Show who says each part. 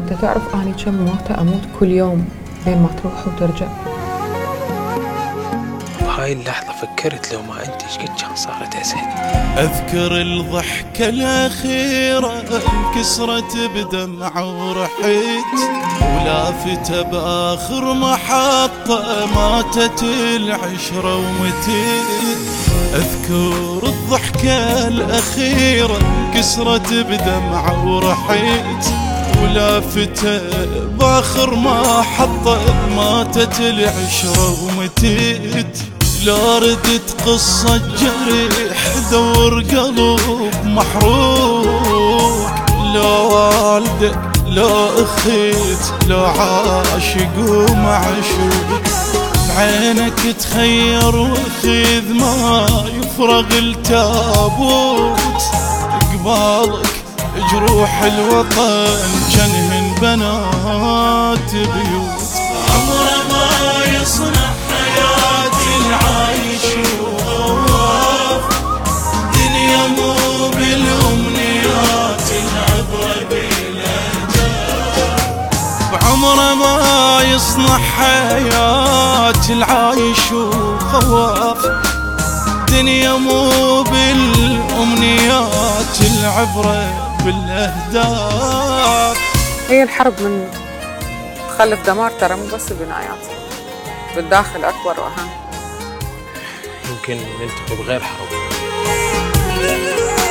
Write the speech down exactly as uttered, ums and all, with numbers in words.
Speaker 1: انت تعرف اني كم موتة اموت كل يوم لين ما تروح وترجع.
Speaker 2: بهاي اللحظة فكرت لو ما انت ايش قد كان صارت اسهل.
Speaker 3: اذكر الضحكة الاخيرة انكسرت بدمعة ورحيت، ولافته باخر محطة ماتت العشرة ومتيت. اذكر الضحكة الاخيرة انكسرت بدمعة ورحيت، ولافته باخر محطة ماتت العشرة ومتيت. لا ردت قصة جريح دور قلب محروق، لا والدة لا اخيت لا عاشق ومعشوق. بعينك تخير وخذ ما يفرغ التابوت، قبالك جروح الوطن جنهن بنات بيوت. عمره ما يصنع حياتي العايش وخواف، دنيا مو بالأمنيات العبرة بالأهداف. عمره ما يصنع حياتي العايش وخواف، دنيا مو بالأمنيات العبرة بالأهداف.
Speaker 1: هي الحرب من تخلف دمار، ترى مو بس البنايات، بالداخل اكبر واهم.
Speaker 2: يمكن نلتقي بغير حرب.